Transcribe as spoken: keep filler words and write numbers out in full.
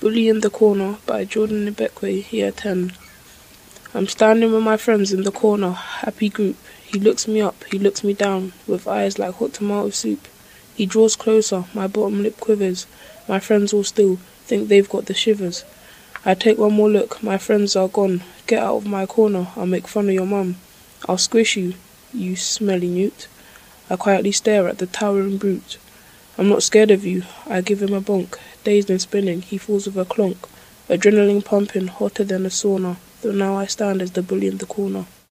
Bully in the Corner by Jordan Ibekwe, year ten. I'm standing with my friends in the corner, happy group. He looks me up, he looks me down, with eyes like hot tomato soup. He draws closer, my bottom lip quivers. My friends all still, think they've got the shivers. I take one more look, my friends are gone. Get out of my corner, I'll make fun of your mum. I'll squish you, you smelly newt. I quietly stare at the towering brute. I'm not scared of you, I give him a bonk. Dazed and spinning, he falls with a clonk. Adrenaline pumping, hotter than a sauna. Though now I stand as the bully in the corner.